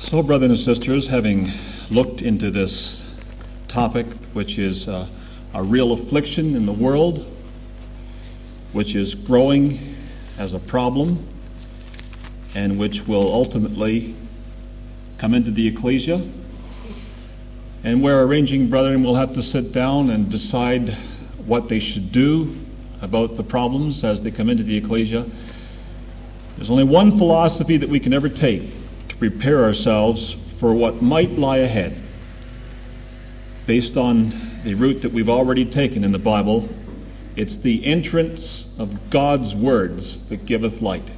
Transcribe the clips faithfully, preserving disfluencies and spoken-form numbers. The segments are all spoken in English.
So, brothers and sisters, having looked into this topic, which is uh, a real affliction in the world, which is growing as a problem, and which will ultimately come into the ecclesia, and where arranging brethren will have to sit down and decide what they should do about the problems as they come into the ecclesia. There's only one philosophy that we can ever take to prepare ourselves for what might lie ahead, based on the route that we've already taken in the Bible. It's the entrance of God's words that giveth light.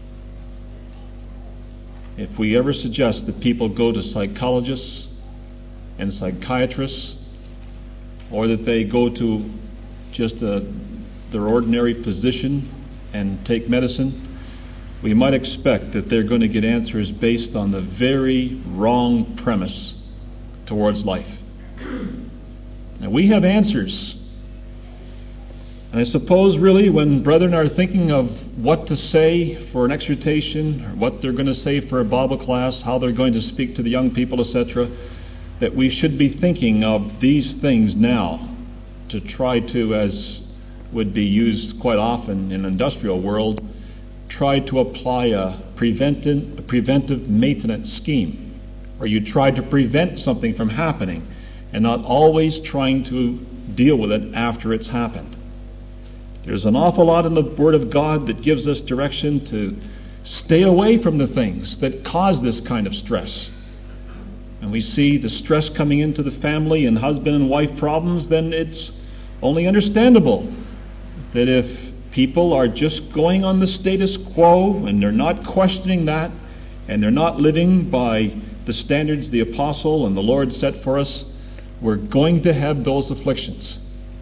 If we ever suggest that people go to psychologists and psychiatrists, or that they go to just a, their ordinary physician and take medicine, we might expect that they're going to get answers based on the very wrong premise towards life. Now, we have answers. And I suppose really when brethren are thinking of what to say for an exhortation, or what they're going to say for a Bible class, how they're going to speak to the young people, et cetera, that we should be thinking of these things now to try to, as would be used quite often in the industrial world, try to apply a preventive, a preventive maintenance scheme, where you try to prevent something from happening and not always trying to deal with it after it's happened. There's an awful lot in the Word of God that gives us direction to stay away from the things that cause this kind of stress. And we see the stress coming into the family and husband and wife problems, then it's only understandable that if people are just going on the status quo and they're not questioning that, and they're not living by the standards the apostle and the Lord set for us, we're going to have those afflictions.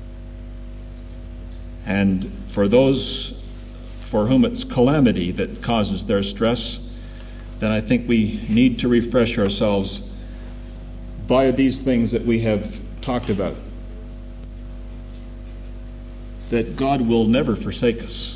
And for those for whom it's calamity that causes their stress, then I think we need to refresh ourselves by these things that we have talked about. That God will never forsake us.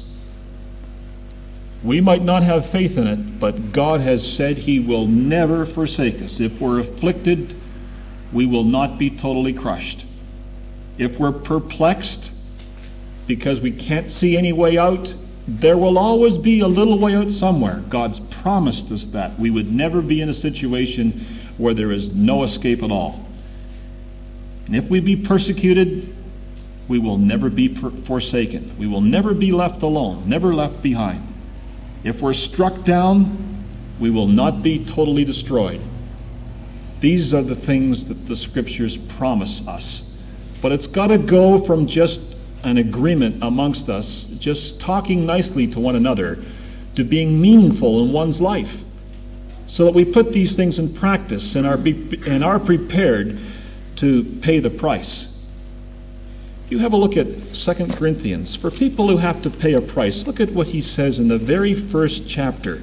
We might not have faith in it, but God has said He will never forsake us. If we're afflicted, we will not be totally crushed. If we're perplexed because we can't see any way out, there will always be a little way out somewhere. God's promised us that. We would never be in a situation where there is no escape at all. And if we be persecuted, we will never be forsaken. We will never be left alone, never left behind. If we're struck down, we will not be totally destroyed. These are the things that the Scriptures promise us. But it's got to go from just an agreement amongst us, just talking nicely to one another, to being meaningful in one's life, so that we put these things in practice and are, be, and are prepared to pay the price. You have a look at Second Corinthians. For people who have to pay a price, look at what he says in the very first chapter.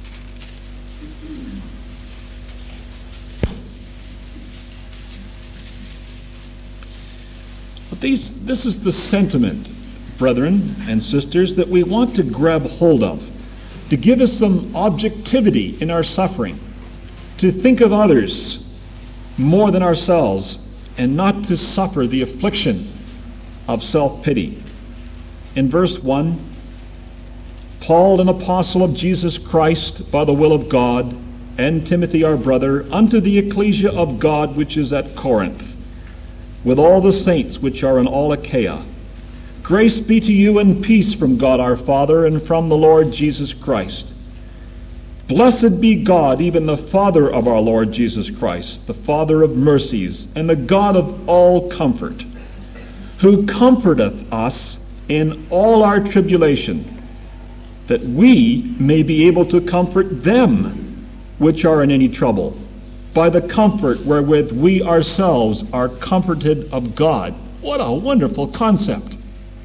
But these, this is the sentiment, brethren and sisters, that we want to grab hold of, to give us some objectivity in our suffering, to think of others more than ourselves, and not to suffer the affliction of self-pity. In verse one, Paul, an apostle of Jesus Christ by the will of God, and Timothy our brother, unto the ecclesia of God which is at Corinth, with all the saints which are in all Achaia. Grace be to you and peace from God our Father and from the Lord Jesus Christ. Blessed be God, even the Father of our Lord Jesus Christ, the Father of mercies, and the God of all comfort, who comforteth us in all our tribulation, that we may be able to comfort them which are in any trouble, by the comfort wherewith we ourselves are comforted of God. What a wonderful concept.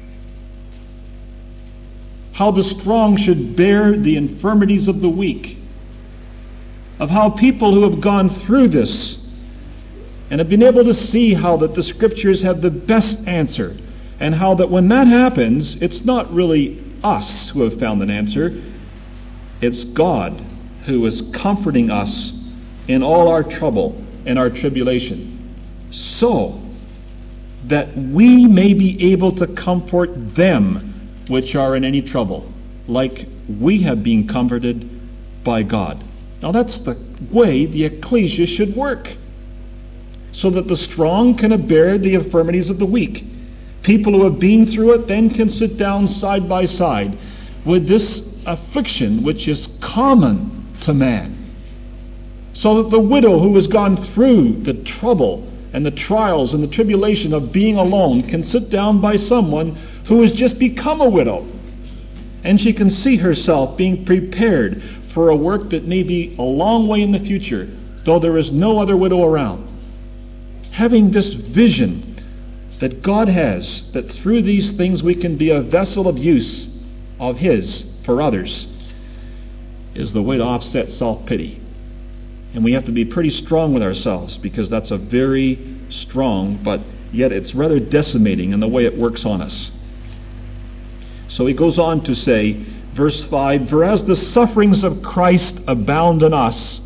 How the strong should bear the infirmities of the weak. Of how people who have gone through this and have been able to see how that the Scriptures have the best answer, and how that when that happens, it's not really us who have found an answer, it's God who is comforting us in all our trouble and our tribulation, so that we may be able to comfort them which are in any trouble, like we have been comforted by God. Now that's the way the ecclesia should work, so that the strong can bear the infirmities of the weak. People who have been through it then can sit down side by side with this affliction which is common to man, so that the widow who has gone through the trouble and the trials and the tribulation of being alone can sit down by someone who has just become a widow, and she can see herself being prepared for a work that may be a long way in the future, though there is no other widow around. Having this vision that God has, that through these things we can be a vessel of use of His for others, is the way to offset self-pity. And we have to be pretty strong with ourselves, because that's a very strong, but yet it's rather decimating in the way it works on us. So he goes on to say, verse five, "For as the sufferings of Christ abound in us,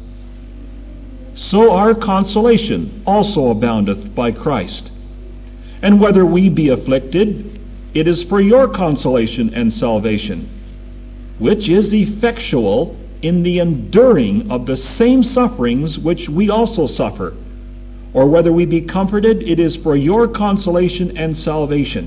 so our consolation also aboundeth by Christ. And whether we be afflicted, it is for your consolation and salvation, which is effectual in the enduring of the same sufferings which we also suffer. Or whether we be comforted, it is for your consolation and salvation."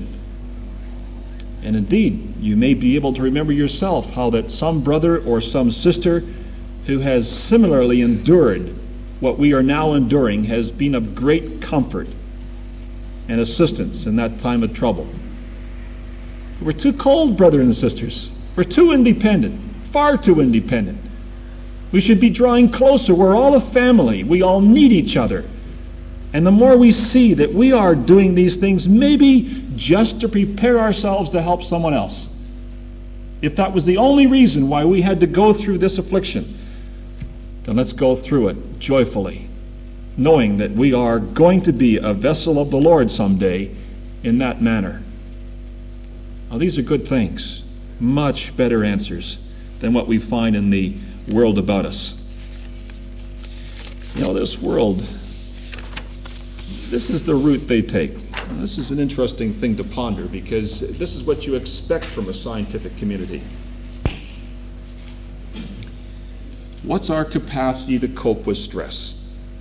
And indeed, you may be able to remember yourself how that some brother or some sister who has similarly endured what we are now enduring has been of great comfort and assistance in that time of trouble. We're too cold, brothers and sisters. We're too independent, far too independent. We should be drawing closer. We're all a family. We all need each other. And the more we see that we are doing these things, maybe just to prepare ourselves to help someone else, if that was the only reason why we had to go through this affliction, then let's go through it joyfully, knowing that we are going to be a vessel of the Lord someday in that manner. Now, these are good things, much better answers than what we find in the world about us. You know, this world, this is the route they take. And this is an interesting thing to ponder, because this is what you expect from a scientific community. What's our capacity to cope with stress?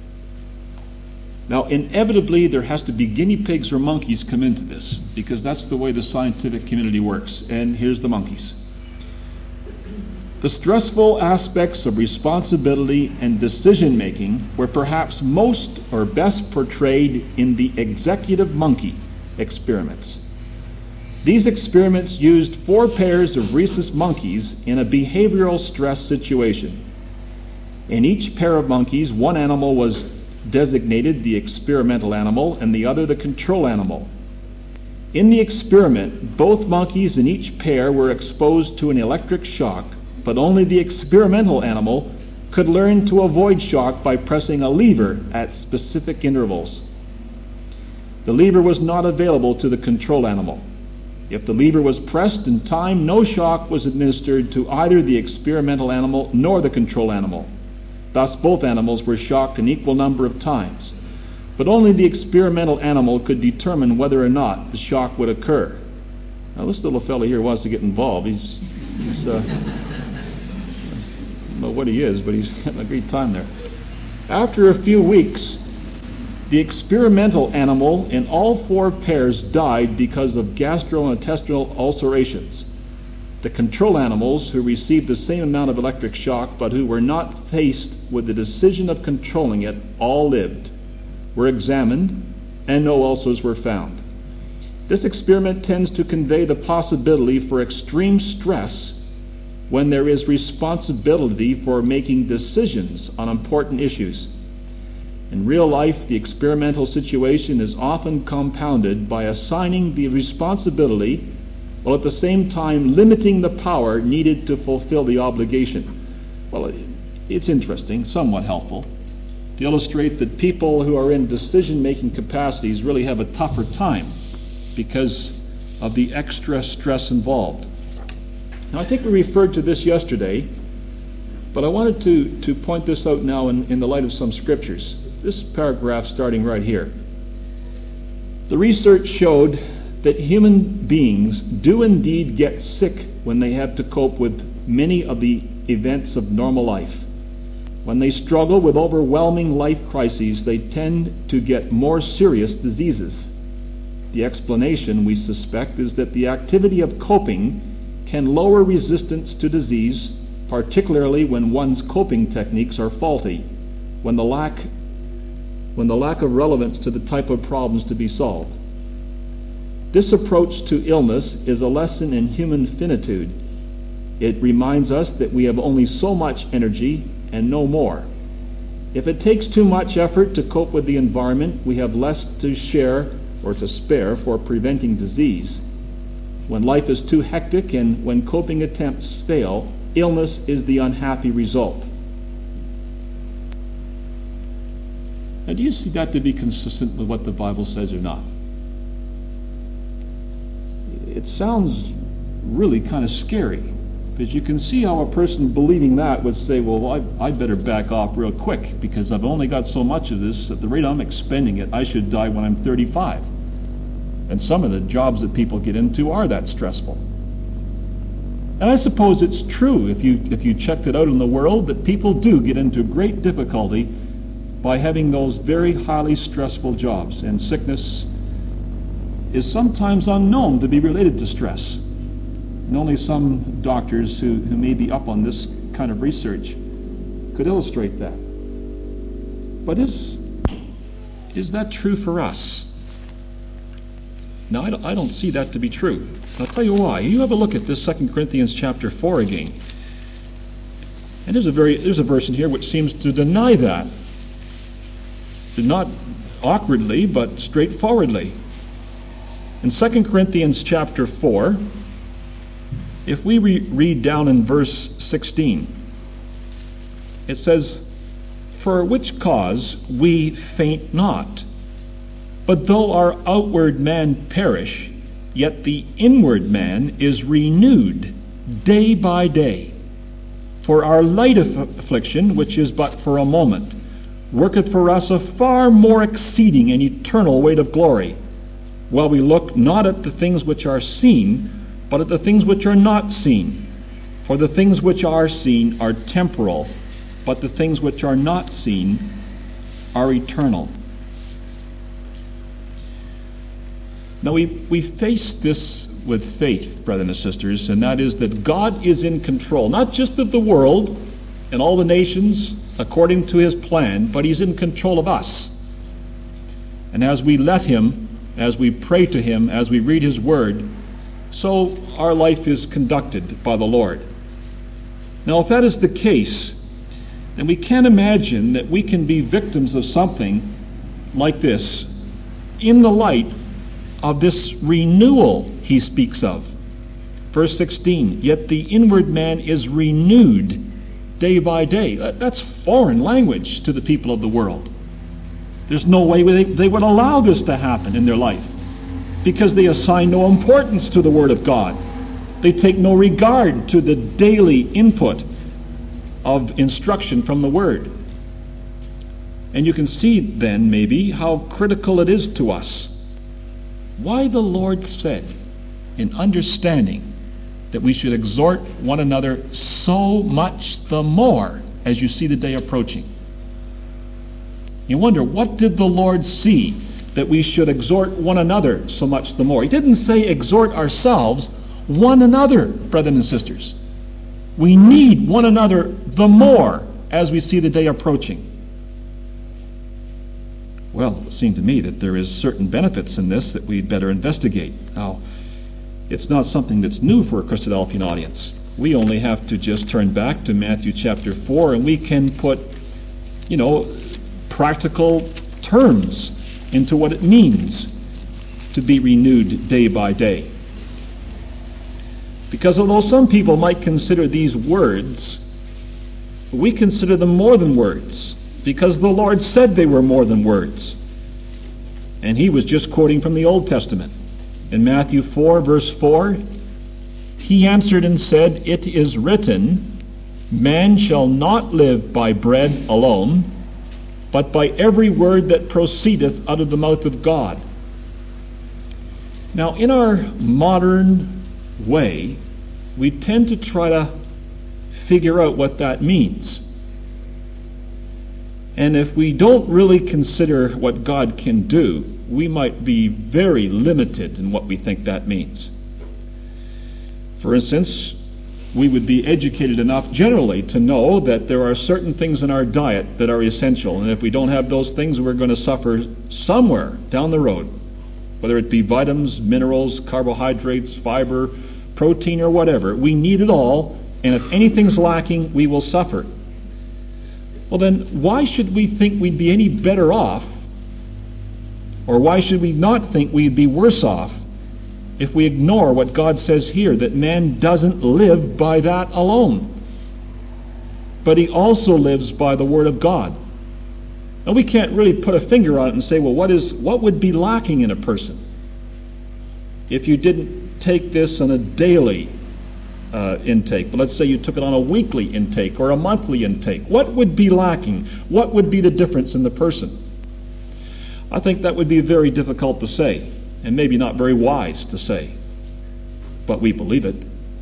Now, inevitably, there has to be guinea pigs or monkeys come into this, because that's the way the scientific community works. And here's the monkeys. The stressful aspects of responsibility and decision-making were perhaps most or best portrayed in the executive monkey experiments. These experiments used four pairs of rhesus monkeys in a behavioral stress situation. In each pair of monkeys, one animal was designated the experimental animal and the other the control animal. In the experiment, both monkeys in each pair were exposed to an electric shock, but only the experimental animal could learn to avoid shock by pressing a lever at specific intervals. The lever was not available to the control animal. If the lever was pressed in time, no shock was administered to either the experimental animal nor the control animal. Thus, both animals were shocked an equal number of times, but only the experimental animal could determine whether or not the shock would occur. Now, this little fellow here wants to get involved. He's, he's uh, I don't know what he is, but he's having a great time there. After a few weeks, the experimental animal in all four pairs died because of gastrointestinal ulcerations. The control animals, who received the same amount of electric shock but who were not faced with the decision of controlling it, all lived, were examined, and no ulcers were found. This experiment tends to convey the possibility for extreme stress when there is responsibility for making decisions on important issues. In real life, the experimental situation is often compounded by assigning the responsibility while at the same time limiting the power needed to fulfill the obligation. Well, it's interesting, somewhat helpful, to illustrate that people who are in decision-making capacities really have a tougher time because of the extra stress involved. Now, I think we referred to this yesterday, But I wanted to, to point this out now in, in the light of some scriptures. This paragraph starting right here. The research showed that human beings do indeed get sick when they have to cope with many of the events of normal life. When they struggle with overwhelming life crises, they tend to get more serious diseases. The explanation, we suspect, is that the activity of coping can lower resistance to disease, particularly when one's coping techniques are faulty, when the lack, when the lack of relevance to the type of problems to be solved. This approach to illness is a lesson in human finitude. It reminds us that we have only so much energy and no more. If it takes too much effort to cope with the environment, we have less to share or to spare for preventing disease. When life is too hectic and when coping attempts fail, illness is the unhappy result. Now, do you see that to be consistent with what the Bible says or not? It sounds really kind of scary, because you can see how a person believing that would say, well, I, I better back off real quick, because I've only got so much of this. At the rate I'm expending it, I should die when I'm thirty-five. And some of the jobs that people get into are that stressful. And I suppose it's true, if you if you checked it out in the world, that people do get into great difficulty by having those very highly stressful jobs, and sickness is sometimes unknown to be related to stress. And only some doctors who, who may be up on this kind of research could illustrate that. But is, is that true for us? Now, I don't, I don't see that to be true. I'll tell you why. You have a look at this Second Corinthians chapter four again. And there's a, very, there's a verse in here which seems to deny that. Not awkwardly, but straightforwardly. In Second Corinthians chapter four, if we re- read down in verse sixteen, it says, "For which cause we faint not, but though our outward man perish, yet the inward man is renewed day by day. For our light aff- affliction, which is but for a moment, worketh for us a far more exceeding and eternal weight of glory, while we look not at the things which are seen, but at the things which are not seen. For the things which are seen are temporal, but the things which are not seen are eternal." Now we, we face this with faith, brothers and sisters, and that is that God is in control, not just of the world and all the nations according to his plan, but he's in control of us. And as we let him, as we pray to him, as we read his word, so our life is conducted by the Lord. Now, if that is the case, then we can't imagine that we can be victims of something like this in the light of this renewal he speaks of. Verse sixteen, "Yet the inward man is renewed day by day." That's foreign language to the people of the world. There's no way they, they would allow this to happen in their life, because they assign no importance to the Word of God. They take no regard to the daily input of instruction from the Word. And you can see then, maybe, how critical it is to us. Why the Lord said, in understanding, that we should exhort one another so much the more as you see the day approaching. You wonder, what did the Lord see that we should exhort one another so much the more? He didn't say exhort ourselves, one another, brothers and sisters. We need one another the more as we see the day approaching. Well, it seemed to me that there is certain benefits in this that we'd better investigate. Now, it's not something that's new for a Christadelphian audience. We only have to just turn back to Matthew chapter four, and we can put, you know, practical terms into what it means to be renewed day by day. Because although some people might consider these words, we consider them more than words, because the Lord said they were more than words. And he was just quoting from the Old Testament. In Matthew four, verse four, he answered and said, "It is written, Man shall not live by bread alone, but by every word that proceedeth out of the mouth of God. Now, in our modern way, we tend to try to figure out what that means. And if we don't really consider what God can do, we might be very limited in what we think that means. For instance, we would be educated enough generally to know that there are certain things in our diet that are essential, and if we don't have those things, we're going to suffer somewhere down the road, whether it be vitamins, minerals, carbohydrates, fiber, protein, or whatever. We need it all, and if anything's lacking, we will suffer. Well then, why should we think we'd be any better off, or why should we not think we'd be worse off if we ignore what God says here, that man doesn't live by that alone, but he also lives by the Word of God? Now, we can't really put a finger on it and say, well, what is what would be lacking in a person if you didn't take this on a daily uh, intake? But let's say you took it on a weekly intake or a monthly intake. What would be lacking? What would be the difference in the person? I think that would be very difficult to say, and maybe not very wise to say, but we believe it.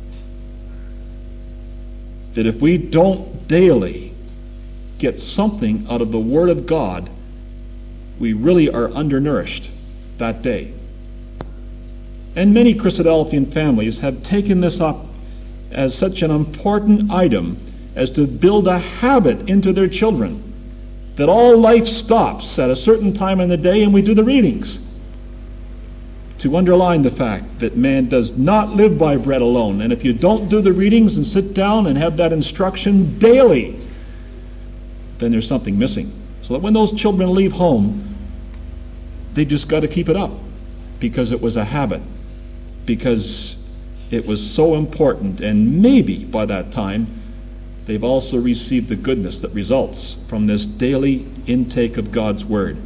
That if we don't daily get something out of the Word of God, we really are undernourished that day. And many Christadelphian families have taken this up as such an important item as to build a habit into their children, that all life stops at a certain time in the day and we do the readings, to underline the fact that man does not live by bread alone. And if you don't do the readings and sit down and have that instruction daily, then there's something missing. So that when those children leave home, they just got to keep it up, because it was a habit, because it was so important, and maybe by that time they've also received the goodness that results from this daily intake of God's Word.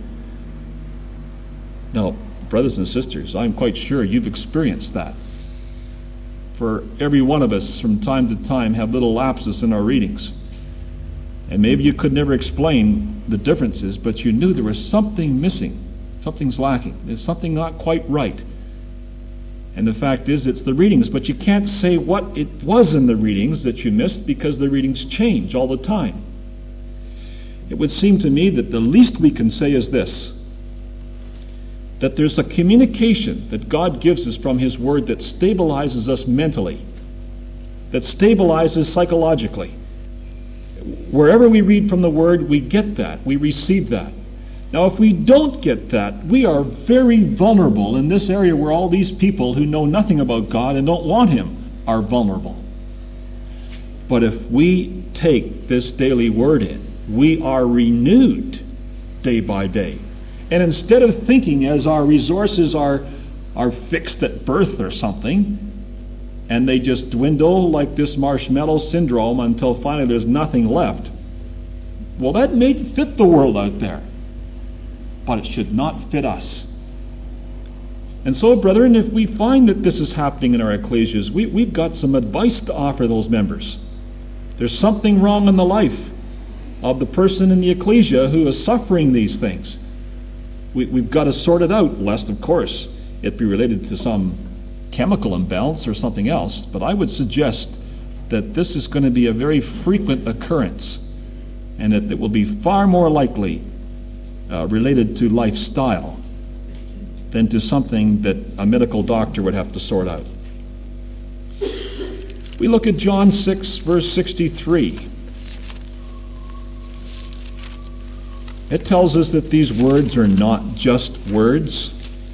Now, brothers and sisters, I'm quite sure you've experienced that. For every one of us from time to time have little lapses in our readings. And maybe you could never explain the differences, but you knew there was something missing. Something's lacking. There's something not quite right. And the fact is, it's the readings, but you can't say what it was in the readings that you missed, because the readings change all the time. It would seem to me that the least we can say is this, that there's a communication that God gives us from His Word that stabilizes us mentally, that stabilizes psychologically. Wherever we read from the Word, we get that, we receive that. Now, if we don't get that, we are very vulnerable in this area where all these people who know nothing about God and don't want Him are vulnerable. But if we take this daily Word in, we are renewed day by day. And instead of thinking as our resources are, are fixed at birth or something, and they just dwindle like this marshmallow syndrome until finally there's nothing left, well, that may fit the world out there, but it should not fit us. And so, brethren, if we find that this is happening in our ecclesias, we, we've got some advice to offer those members. There's something wrong in the life of the person in the ecclesia who is suffering these things. We, we've got to sort it out, lest, of course, it be related to some chemical imbalance or something else. But I would suggest that this is going to be a very frequent occurrence, and that it will be far more likely uh, related to lifestyle than to something that a medical doctor would have to sort out. We look at John six, verse sixty-three. It tells us that these words are not just words.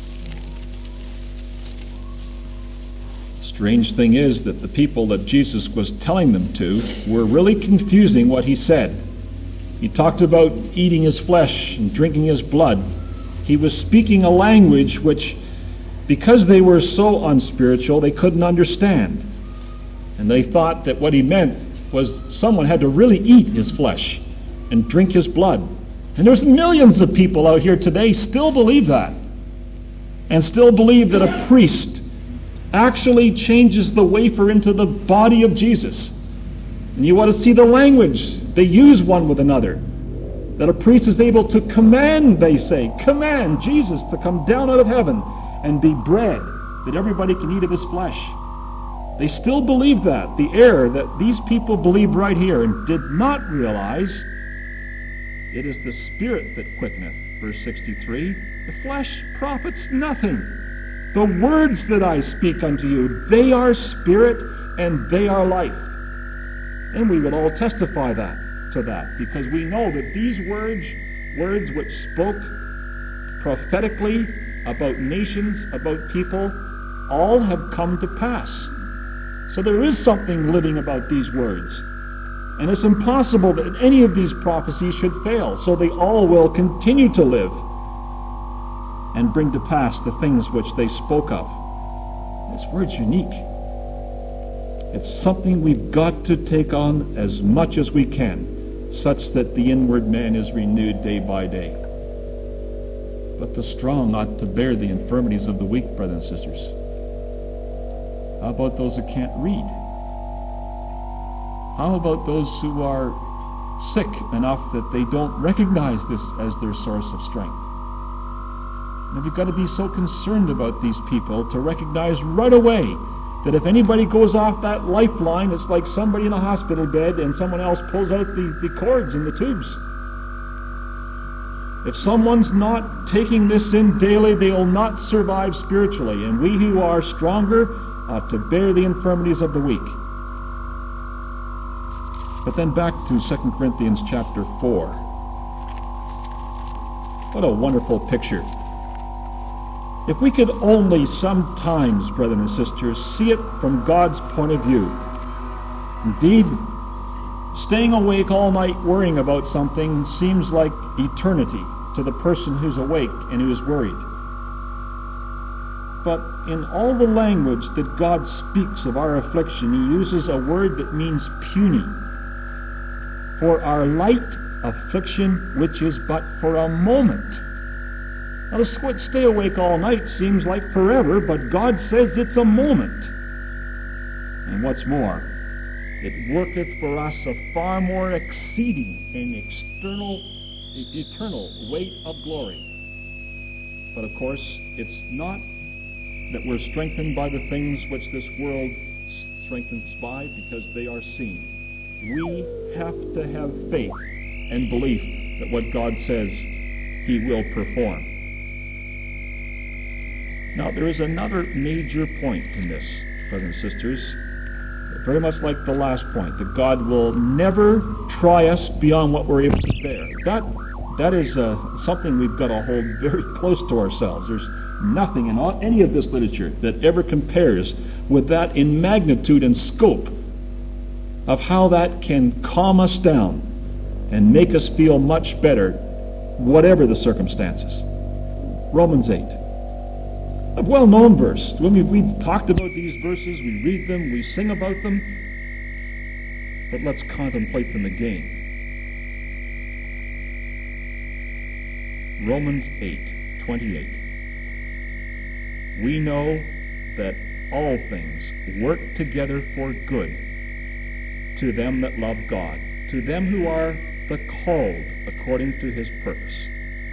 Strange thing is that the people that Jesus was telling them to were really confusing what He said. He talked about eating His flesh and drinking His blood. He was speaking a language which, because they were so unspiritual, they couldn't understand. And they thought that what He meant was someone had to really eat His flesh and drink His blood. And there's millions of people out here today still believe that, and still believe that a priest actually changes the wafer into the body of Jesus. And you want to see the language they use one with another. That a priest is able to command, they say, command Jesus to come down out of heaven and be bread, that everybody can eat of his flesh. They still believe that. The error that these people believed right here and did not realize, it is the Spirit that quickeneth, verse sixty-three. The flesh profits nothing. The words that I speak unto you, they are spirit and they are life. And we would all testify that to that, because we know that these words, words which spoke prophetically about nations, about people, all have come to pass. So there is something living about these words. And it's impossible that any of these prophecies should fail. So they all will continue to live and bring to pass the things which they spoke of. This word's unique. It's something we've got to take on as much as we can, such that the inward man is renewed day by day. But the strong ought to bear the infirmities of the weak, brothers and sisters. How about those who can't read? How about those who are sick enough that they don't recognize this as their source of strength? And you've got to be so concerned about these people to recognize right away that if anybody goes off that lifeline, it's like somebody in a hospital bed and someone else pulls out the, the cords and the tubes. If someone's not taking this in daily, they will not survive spiritually. And we who are stronger ought to bear the infirmities of the weak. But then back to Second Corinthians chapter four. What a wonderful picture. If we could only sometimes, brothers and sisters, see it from God's point of view. Indeed, staying awake all night worrying about something seems like eternity to the person who's awake and who is worried. But in all the language that God speaks of our affliction, he uses a word that means puny. For our light affliction, which is but for a moment. Now, to stay awake all night seems like forever, but God says it's a moment. And what's more, it worketh for us a far more exceeding and external, eternal weight of glory. But of course, it's not that we're strengthened by the things which this world strengthens by, because they are seen. We have to have faith and belief that what God says he will perform. Now, there is another major point in this, brothers and sisters, very much like the last point, that God will never try us beyond what we're able to bear. That, that is uh, something we've got to hold very close to ourselves. There's nothing in all, any of this literature that ever compares with that in magnitude and scope of how that can calm us down and make us feel much better, whatever the circumstances. Romans eight. A well-known verse. When we, we've talked about these verses, we read them, we sing about them, but let's contemplate them again. Romans eight twenty-eight. We know that all things work together for good to them that love God, to them who are the called according to his purpose.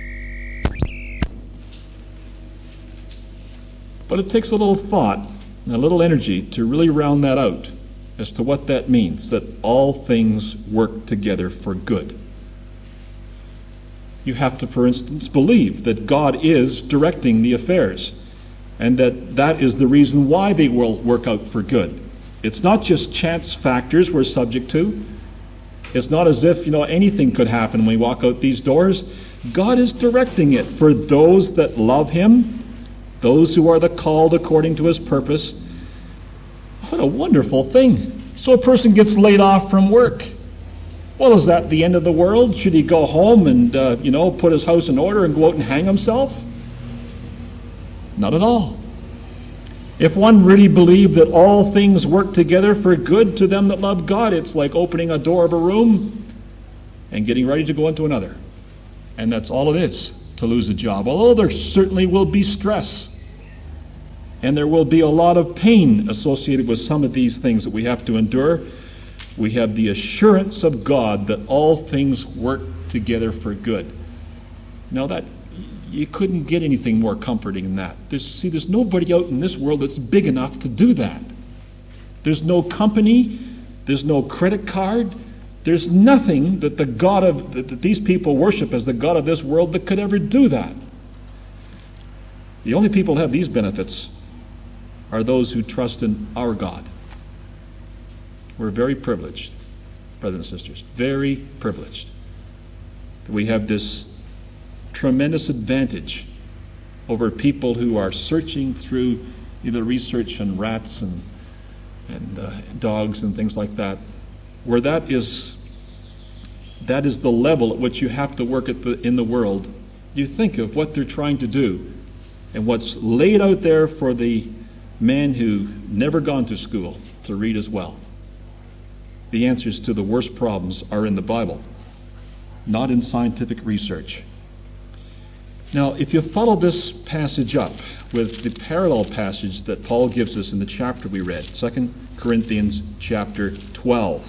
But it takes a little thought and a little energy to really round that out as to what that means, that all things work together for good. You have to, for instance, believe that God is directing the affairs, and that that is the reason why they will work out for good. It's not just chance factors we're subject to. It's not as if, you know, anything could happen when we walk out these doors. God is directing it for those that love him, those who are the called according to his purpose. What a wonderful thing. So a person gets laid off from work. Well, is that the end of the world? Should he go home and, uh, you know, put his house in order and go out and hang himself? Not at all. If one really believed that all things work together for good to them that love God, it's like opening a door of a room and getting ready to go into another. And that's all it is to lose a job. Although there certainly will be stress. And there will be a lot of pain associated with some of these things that we have to endure. We have the assurance of God that all things work together for good. Now that, you couldn't get anything more comforting than that. There's, see, there's nobody out in this world that's big enough to do that. There's no company, there's no credit card, there's nothing that the God of, that, that these people worship as the God of this world that could ever do that. The only people who have these benefits are those who trust in our God. We're very privileged, brothers and sisters, very privileged. We have this tremendous advantage over people who are searching through either research on rats and and uh, dogs and things like that, where that is that is the level at which you have to work at the, in the world. You think of what they're trying to do and what's laid out there for the man who never gone to school to read as well. The answers to the worst problems are in the Bible, not in scientific research. Now, if you follow this passage up with the parallel passage that Paul gives us in the chapter we read, Second Corinthians chapter twelve.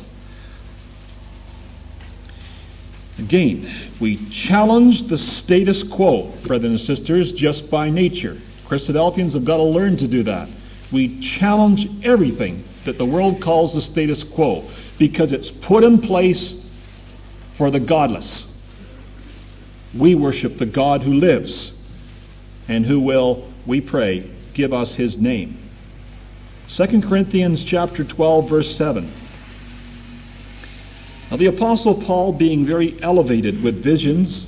Again, we challenge the status quo, brothers and sisters, just by nature. Christadelphians have got to learn to do that. We challenge everything that the world calls the status quo because it's put in place for the godless. We worship the God who lives and who will, we pray, give us his name. Second Corinthians chapter twelve, verse seven. Now the Apostle Paul, being very elevated with visions,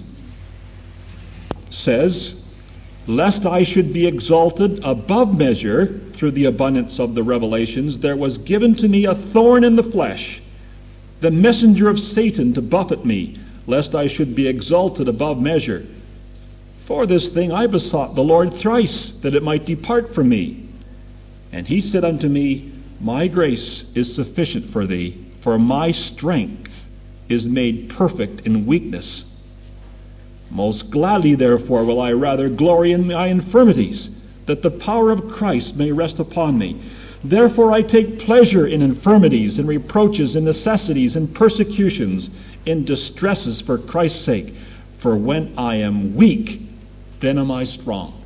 says, "Lest I should be exalted above measure through the abundance of the revelations, there was given to me a thorn in the flesh, the messenger of Satan to buffet me, lest I should be exalted above measure. For this thing I besought the Lord thrice, that it might depart from me. And he said unto me, My grace is sufficient for thee, for my strength is made perfect in weakness. Most gladly, therefore, will I rather glory in my infirmities, that the power of Christ may rest upon me. Therefore I take pleasure in infirmities, in reproaches, in necessities, in persecutions, in distresses for Christ's sake. For when I am weak, then am I strong."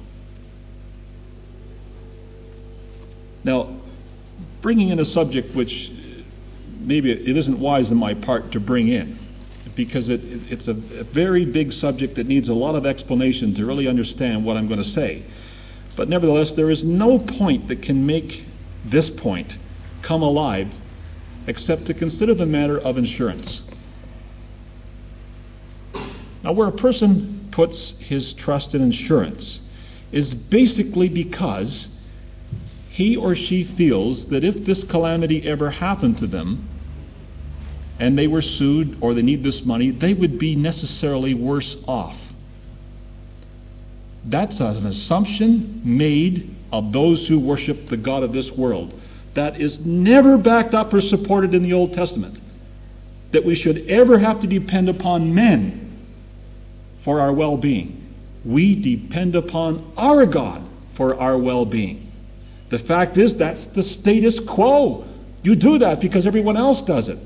Now, bringing in a subject which maybe it isn't wise on my part to bring in, because it, it's a, a very big subject that needs a lot of explanation to really understand what I'm going to say. But nevertheless, there is no point that can make this point come alive except to consider the matter of insurance. Now, where a person puts his trust in insurance is basically because he or she feels that if this calamity ever happened to them and they were sued or they need this money, they would be necessarily worse off. That's an assumption made of those who worship the God of this world. That is never backed up or supported in the Old Testament. That we should ever have to depend upon men for our well-being. We depend upon our God for our well-being. The fact is, that's the status quo. You do that because everyone else does it.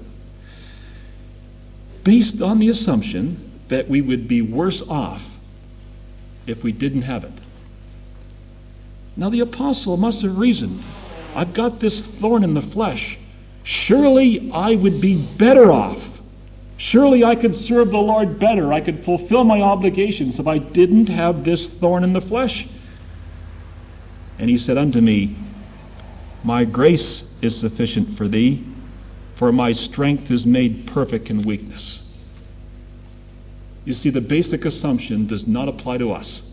Based on the assumption that we would be worse off if we didn't have it. Now the apostle must have reasoned, I've got this thorn in the flesh. Surely I would be better off. Surely I could serve the Lord better. I could fulfill my obligations if I didn't have this thorn in the flesh. And he said unto me, My grace is sufficient for thee, for my strength is made perfect in weakness. You see, the basic assumption does not apply to us.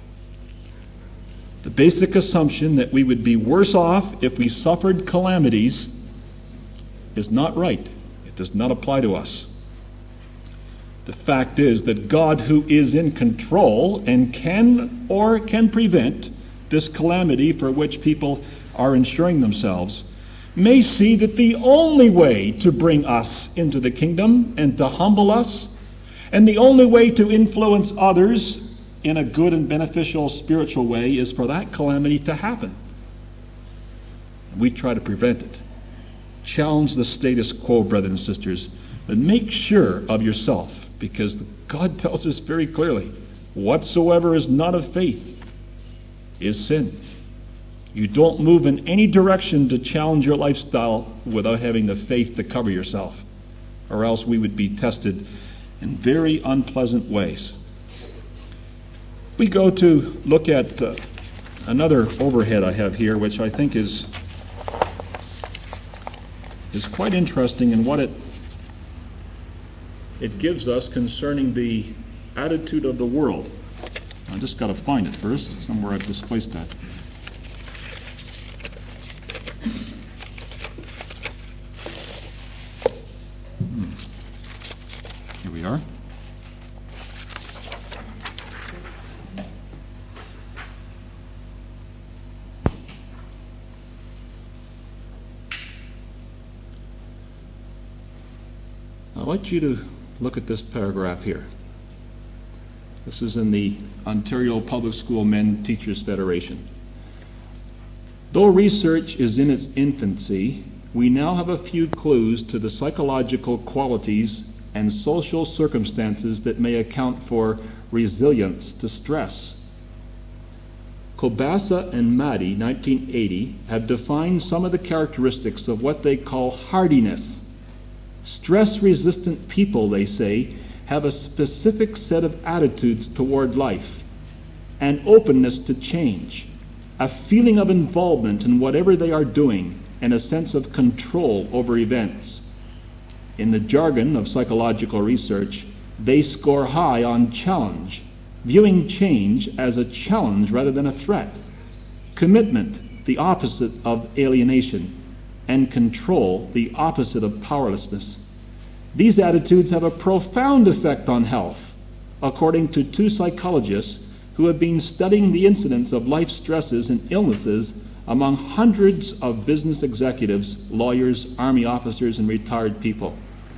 The basic assumption that we would be worse off if we suffered calamities is not right. It does not apply to us. The fact is that God, who is in control and can or can prevent this calamity for which people are insuring themselves, may see that the only way to bring us into the kingdom and to humble us, and the only way to influence others in a good and beneficial spiritual way, is for that calamity to happen. We try to prevent it. challenge the status quo, brothers and sisters, but make sure of yourself, because God tells us very clearly, whatsoever is not of faith is sin. You don't move in any direction to challenge your lifestyle without having the faith to cover yourself, or else we would be tested in very unpleasant ways. We go to look at uh, another overhead I have here, which I think is is quite interesting in what it it gives us concerning the attitude of the world. I just got to find it first. Somewhere I've displaced that. Hmm. Here we are. I'd like you to look at this paragraph here. This is in the Ontario Public School Men Teachers Federation. Though research is in its infancy, we now have a few clues to the psychological qualities and social circumstances that may account for resilience to stress. Kobasa and Maddy, nineteen eighty, have defined some of the characteristics of what they call hardiness. Stress-resistant people, they say, have a specific set of attitudes toward life, an openness to change, a feeling of involvement in whatever they are doing, and a sense of control over events. In the jargon of psychological research, they score high on challenge, viewing change as a challenge rather than a threat. Commitment, the opposite of alienation, and control, the opposite of powerlessness. These attitudes have a profound effect on health, according to two psychologists who have been studying the incidence of life stresses and illnesses among hundreds of business executives, lawyers, army officers, and retired people.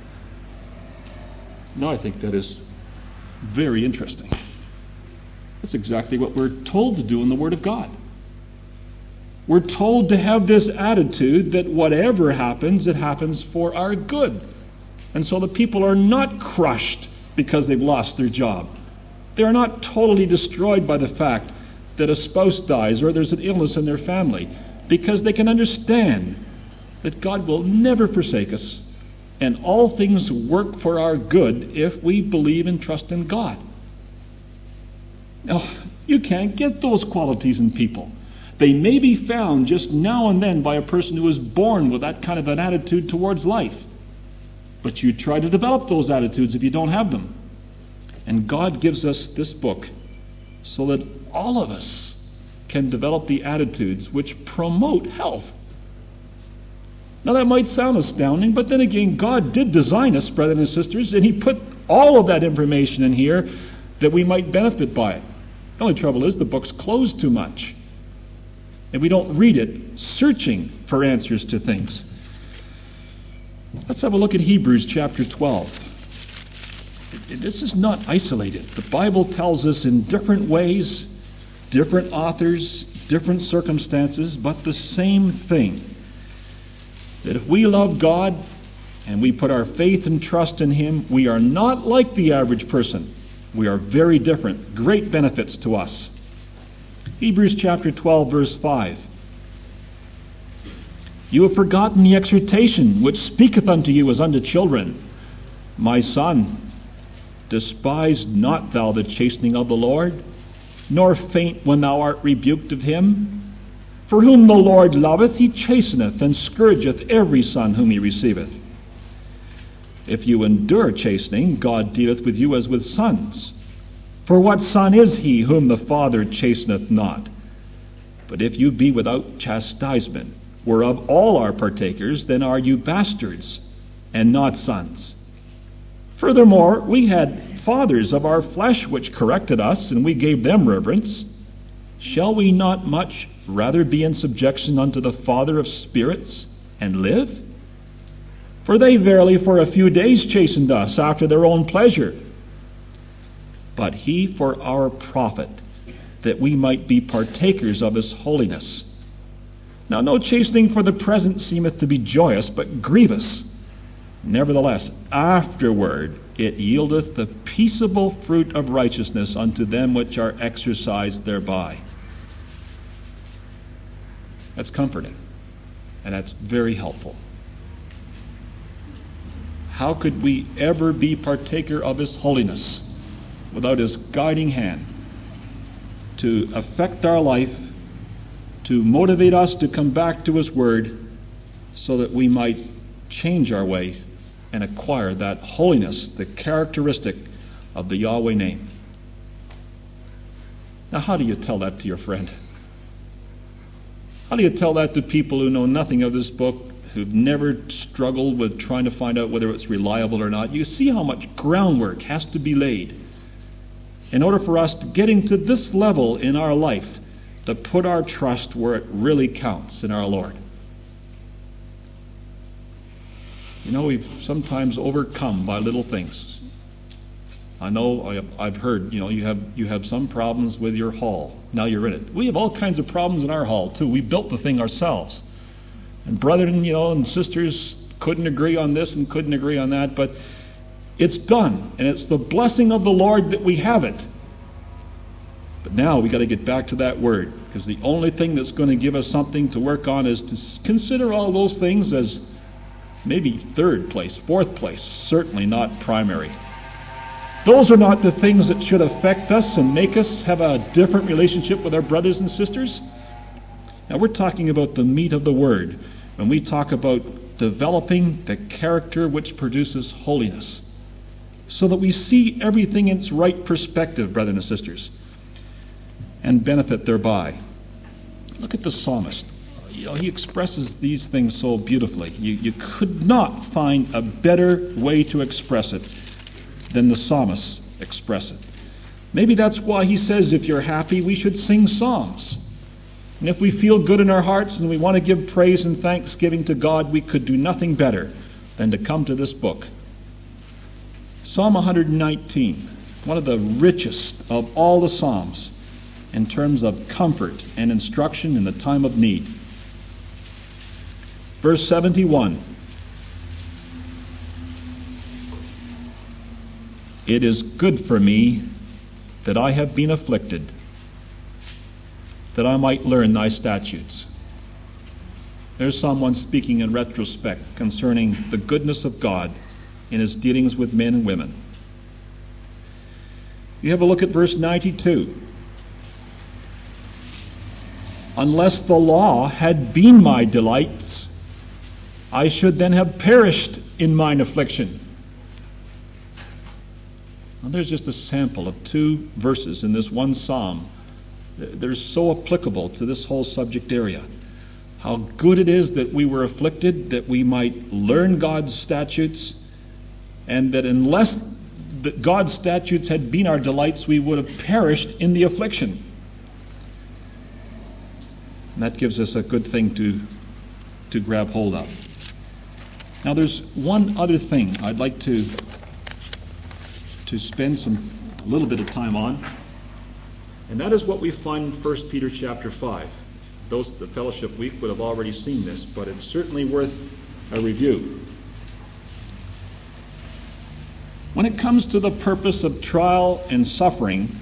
Now I think that is very interesting. That's exactly what we're told to do in the Word of God. We're told to have this attitude that whatever happens, it happens for our good. And so the people are not crushed because they've lost their job. They're not totally destroyed by the fact that a spouse dies or there's an illness in their family, because they can understand that God will never forsake us, and all things work for our good if we believe and trust in God. Now, you can't get those qualities in people. They may be found just now and then by a person who is born with that kind of an attitude towards life. But you try to develop those attitudes if you don't have them. And God gives us this book so that all of us can develop the attitudes which promote health. Now that might sound astounding, but then again, God did design us, brothers and sisters, and He put all of that information in here that we might benefit by it. The only trouble is the book's closed too much. And we don't read it searching for answers to things. Let's have a look at Hebrews chapter twelve. This is not isolated. The Bible tells us in different ways, different authors, different circumstances, but the same thing. That if we love God and we put our faith and trust in Him, we are not like the average person. We are very different. Great benefits to us. Hebrews chapter twelve, verse five. You have forgotten the exhortation which speaketh unto you as unto children. My son, despise not thou the chastening of the Lord, nor faint when thou art rebuked of Him. For whom the Lord loveth, He chasteneth, and scourgeth every son whom He receiveth. If you endure chastening, God dealeth with you as with sons. For what son is he whom the Father chasteneth not? But if you be without chastisement, whereof all are partakers, then are you bastards, and not sons. Furthermore, we had fathers of our flesh which corrected us, and we gave them reverence. Shall we not much rather be in subjection unto the Father of spirits, and live? For they verily for a few days chastened us after their own pleasure. But He for our profit, that we might be partakers of His holiness. Now no chastening for the present seemeth to be joyous, but grievous. Nevertheless, afterward it yieldeth the peaceable fruit of righteousness unto them which are exercised thereby. That's comforting, and that's very helpful. How could we ever be partaker of His holiness without His guiding hand to affect our life, to motivate us to come back to His Word so that we might change our ways and acquire that holiness, the characteristic of the Yahweh name? Now, how do you tell that to your friend? How do you tell that to people who know nothing of this book, who've never struggled with trying to find out whether it's reliable or not? You see how much groundwork has to be laid in order for us to get into this level in our life, to put our trust where it really counts in our Lord. You know, we've sometimes overcome by little things. I know, I've heard, you know, you have you have some problems with your hall. Now you're in it. We have all kinds of problems in our hall, too. We built the thing ourselves. And brethren, you know, and sisters couldn't agree on this and couldn't agree on that, but it's done. And it's the blessing of the Lord that we have it. But now we got to get back to that word, because the only thing that's going to give us something to work on is to consider all those things as maybe third place, fourth place, certainly not primary. Those are not the things that should affect us and make us have a different relationship with our brothers and sisters. Now we're talking about the meat of the word when we talk about developing the character which produces holiness, so that we see everything in its right perspective, brothers and sisters, and benefit thereby. Look at the psalmist. You know, he expresses these things so beautifully. You, you could not find a better way to express it than the psalmists express it. Maybe that's why he says if you're happy, we should sing songs. And if we feel good in our hearts and we want to give praise and thanksgiving to God, we could do nothing better than to come to this book. Psalm one nineteen, one of the richest of all the Psalms in terms of comfort and instruction in the time of need. Verse seventy-one. It is good for me that I have been afflicted, that I might learn thy statutes. There's someone speaking in retrospect concerning the goodness of God in his dealings with men and women. You have a look at verse ninety-two. Unless the law had been my delights, I should then have perished in mine affliction. Well, there's just a sample of two verses in this one psalm. They're so applicable to this whole subject area. How good it is that we were afflicted, that we might learn God's statutes, and that unless God's statutes had been our delights, we would have perished in the affliction. And that gives us a good thing to, to grab hold of. Now there's one other thing I'd like to, to spend some a little bit of time on. And that is what we find in First Peter chapter five. Those at the fellowship week would have already seen this, but it's certainly worth a review. When it comes to the purpose of trial and suffering,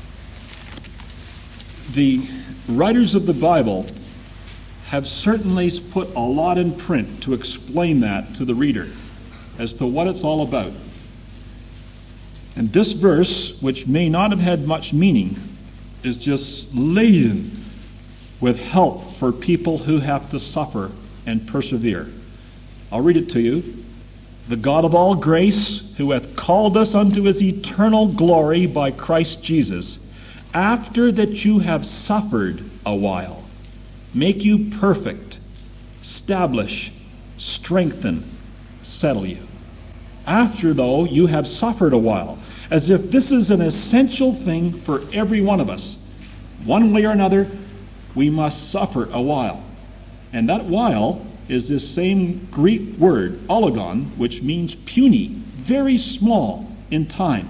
the writers of the Bible have certainly put a lot in print to explain that to the reader as to what it's all about. And this verse, which may not have had much meaning, is just laden with help for people who have to suffer and persevere. I'll read it to you. The God of all grace, who hath called us unto his eternal glory by Christ Jesus, after that you have suffered a while, make you perfect, establish, strengthen, settle you. After, though, you have suffered a while, as if this is an essential thing for every one of us. One way or another, we must suffer a while. And that while is this same Greek word, oligon, which means puny, very small in time.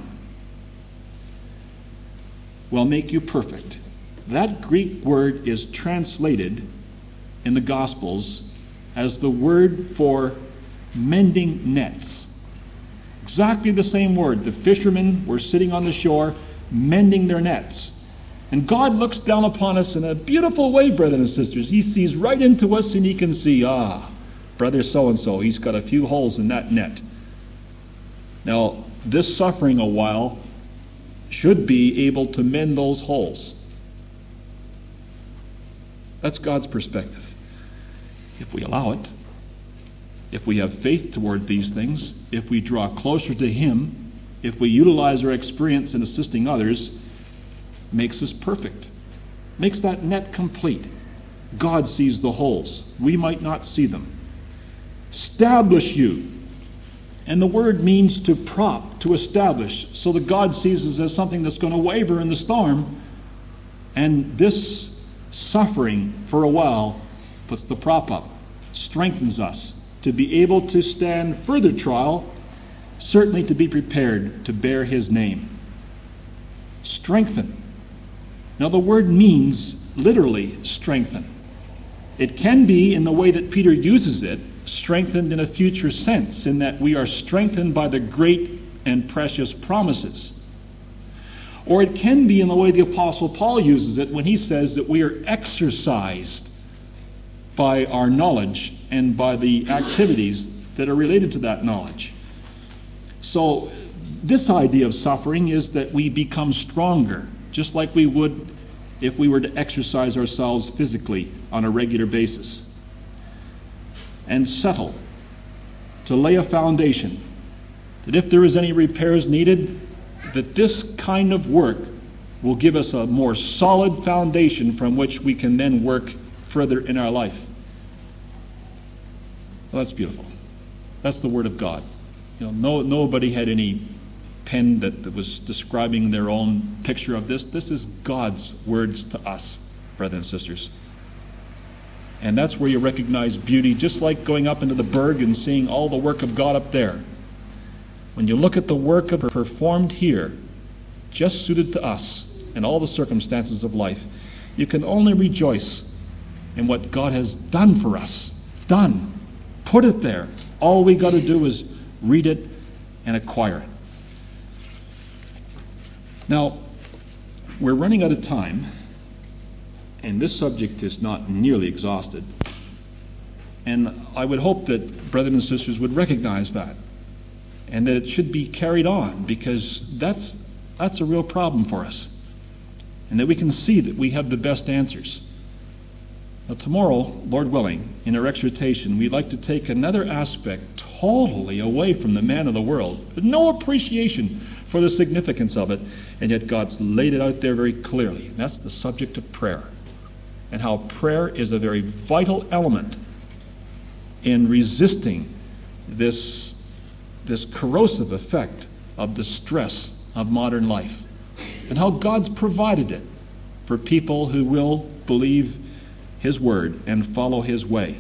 Will make you perfect. That Greek word is translated in the Gospels as the word for mending nets. Exactly the same word. The fishermen were sitting on the shore mending their nets. And God looks down upon us in a beautiful way, brothers and sisters. He sees right into us and he can see, ah, brother so-and-so, he's got a few holes in that net. Now, this suffering a while should be able to mend those holes. That's God's perspective. If we allow it, if we have faith toward these things, if we draw closer to Him, if we utilize our experience in assisting others, makes us perfect, makes that net complete. God sees the holes. We might not see them. Establish you. And the word means to prop, to establish, so that God sees us as something that's going to waver in the storm. And this suffering for a while puts the prop up, strengthens us to be able to stand further trial, certainly to be prepared to bear His name. Strengthen. Now the word means literally strengthen. It can be, in the way that Peter uses it, strengthened in a future sense, in that we are strengthened by the great and precious promises. Or it can be in the way the Apostle Paul uses it when he says that we are exercised by our knowledge and by the activities that are related to that knowledge. So this idea of suffering is that we become stronger, just like we would if we were to exercise ourselves physically on a regular basis. And settle, to lay a foundation, that if there is any repairs needed, that this kind of work will give us a more solid foundation from which we can then work further in our life. Well, that's beautiful. That's the Word of God. You know, no, nobody had any pen that, that was describing their own picture of this. This is God's words to us, brothers and sisters. And that's where you recognize beauty, just like going up into the Berg and seeing all the work of God up there. When you look at the work of performed here, just suited to us in all the circumstances of life, you can only rejoice in what God has done for us. Done. Put it there. All we got to do is read it and acquire it. Now, we're running out of time. And this subject is not nearly exhausted. And I would hope that brothers and sisters would recognize that. And that it should be carried on, because that's that's a real problem for us. And that we can see that we have the best answers. Now tomorrow, Lord willing, in our exhortation, we'd like to take another aspect totally away from the man of the world. With no appreciation for the significance of it. And yet God's laid it out there very clearly. And that's the subject of prayer. And how prayer is a very vital element in resisting this, this corrosive effect of the stress of modern life. And how God's provided it for people who will believe His Word and follow His way.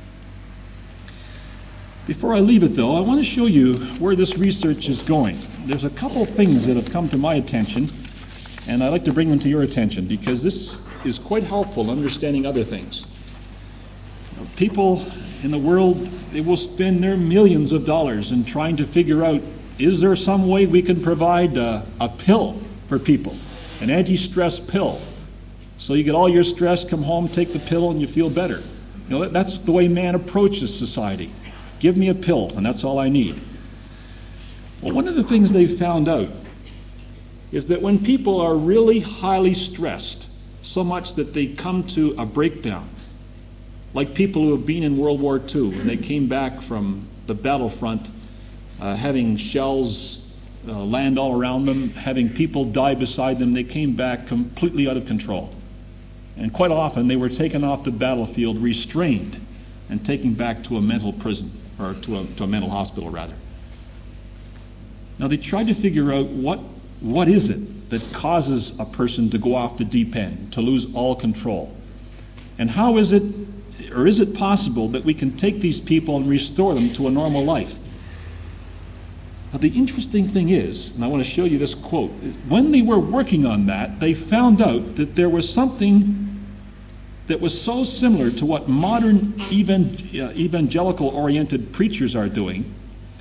Before I leave it, though, I want to show you where this research is going. There's a couple things that have come to my attention, and I'd like to bring them to your attention, because this is quite helpful in understanding other things. You know, people in the world, they will spend their millions of dollars in trying to figure out, is there some way we can provide a, a pill for people, an anti-stress pill? So you get all your stress, come home, take the pill, and you feel better. You know, that, that's the way man approaches society. Give me a pill, and that's all I need. Well, one of the things they've found out is that when people are really highly stressed, so much that they come to a breakdown, like people who have been in World War Two, and they came back from the battlefront, uh, having shells uh, land all around them, having people die beside them, they came back completely out of control. And quite often they were taken off the battlefield, restrained, and taken back to a mental prison, or to a, to a mental hospital, rather. Now they tried to figure out what what is it that causes a person to go off the deep end, to lose all control. And how is it, or is it possible that we can take these people and restore them to a normal life? Now the interesting thing is, and I want to show you this quote, when they were working on that, they found out that there was something that was so similar to what modern evan, uh, evangelical-oriented preachers are doing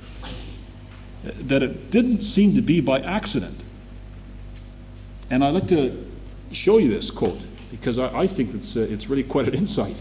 that it didn't seem to be by accident. And I'd like to show you this quote because I, I think it's, uh, it's really quite an insight.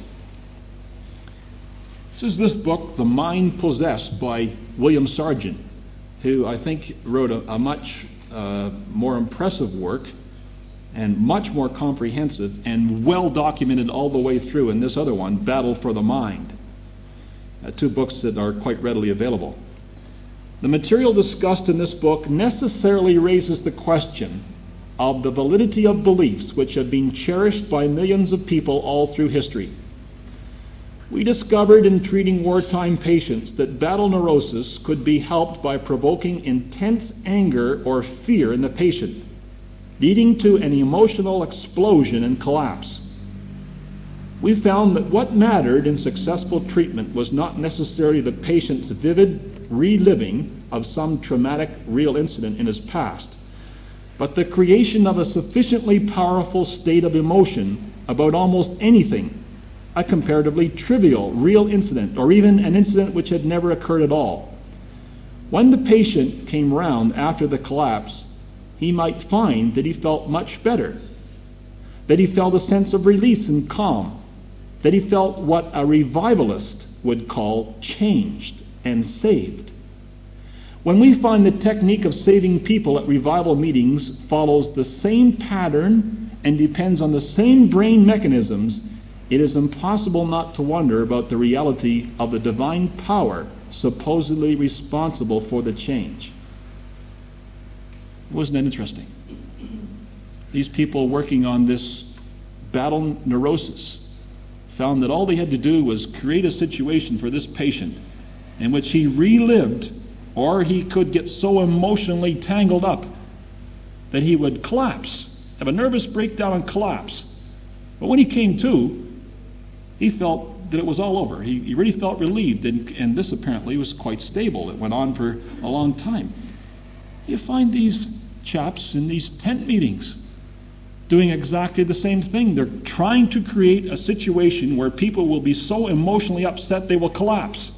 This is this book, The Mind Possessed, by William Sargent, who I think wrote a, a much uh, more impressive work and much more comprehensive and well documented all the way through in this other one, Battle for the Mind. Uh, two books that are quite readily available. The material discussed in this book necessarily raises the question of the validity of beliefs which have been cherished by millions of people all through history. We discovered in treating wartime patients that battle neurosis could be helped by provoking intense anger or fear in the patient, leading to an emotional explosion and collapse. We found that what mattered in successful treatment was not necessarily the patient's vivid reliving of some traumatic real incident in his past, but the creation of a sufficiently powerful state of emotion about almost anything, a comparatively trivial real incident, or even an incident which had never occurred at all. When the patient came round after the collapse, he might find that he felt much better, that he felt a sense of release and calm, that he felt what a revivalist would call changed and saved. When we find the technique of saving people at revival meetings follows the same pattern and depends on the same brain mechanisms, it is impossible not to wonder about the reality of the divine power supposedly responsible for the change. Wasn't that interesting? These people working on this battle neurosis found that all they had to do was create a situation for this patient in which he relived, or he could get so emotionally tangled up that he would collapse, have a nervous breakdown and collapse. But when he came to, he felt that it was all over. He, he really felt relieved, and, and this apparently was quite stable. It went on for a long time. You find these chaps in these tent meetings doing exactly the same thing. They're trying to create a situation where people will be so emotionally upset they will collapse.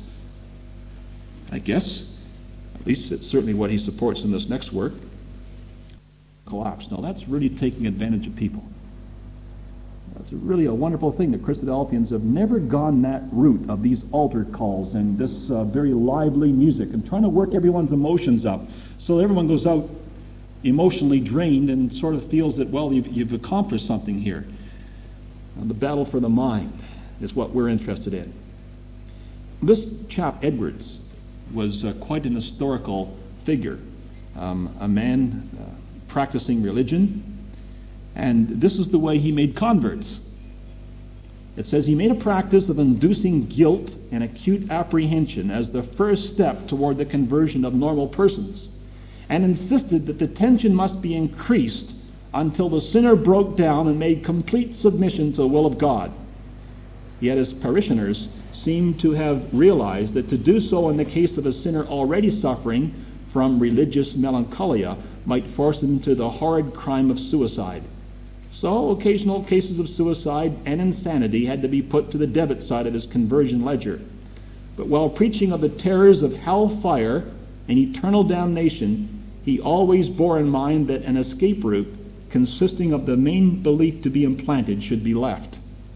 I guess, at least it's certainly what he supports in this next work, collapse. Now that's really taking advantage of people. That's really a wonderful thing that Christadelphians have never gone that route of these altar calls and this uh, very lively music and trying to work everyone's emotions up so that everyone goes out emotionally drained and sort of feels that, well, you've, you've accomplished something here. Uh, the battle for the mind is what we're interested in. This chap, Edwards, was uh, quite an historical figure, um, a man uh, practicing religion, and this is the way he made converts. It says he made a practice of inducing guilt and acute apprehension as the first step toward the conversion of normal persons, and insisted that the tension must be increased until the sinner broke down and made complete submission to the will of God. Yet his parishioners seem to have realized that to do so in the case of a sinner already suffering from religious melancholia might force him to the horrid crime of suicide. So occasional cases of suicide and insanity had to be put to the debit side of his conversion ledger. But while preaching of the terrors of hell fire and eternal damnation, he always bore in mind that an escape route consisting of the main belief to be implanted should be left.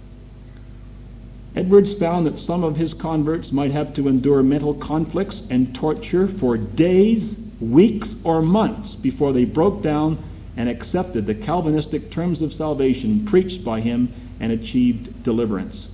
Edwards found that some of his converts might have to endure mental conflicts and torture for days, weeks, or months before they broke down and accepted the Calvinistic terms of salvation preached by him and achieved deliverance.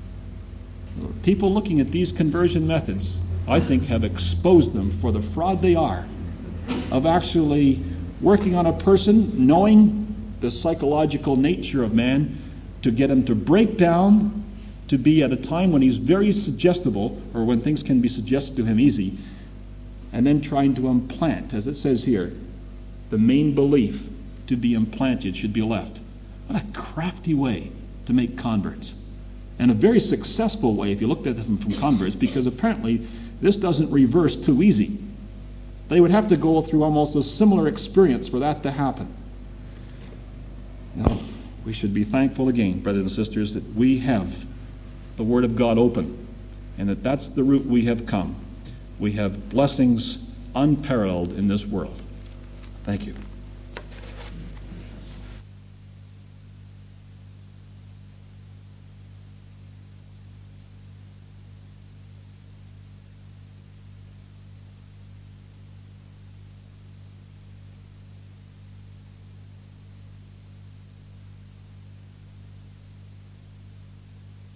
People looking at these conversion methods, I think, have exposed them for the fraud they are of actually working on a person, knowing the psychological nature of man, to get him to break down, to be at a time when he's very suggestible, or when things can be suggested to him easy, and then trying to implant, as it says here, the main belief to be implanted should be left. What a crafty way to make converts. And a very successful way if you looked at them from converts, because apparently this doesn't reverse too easy. They would have to go through almost a similar experience for that to happen. Now, We should be thankful again, brothers and sisters, that we have the Word of God open, and that that's the route we have come. We have blessings unparalleled in this world. Thank you.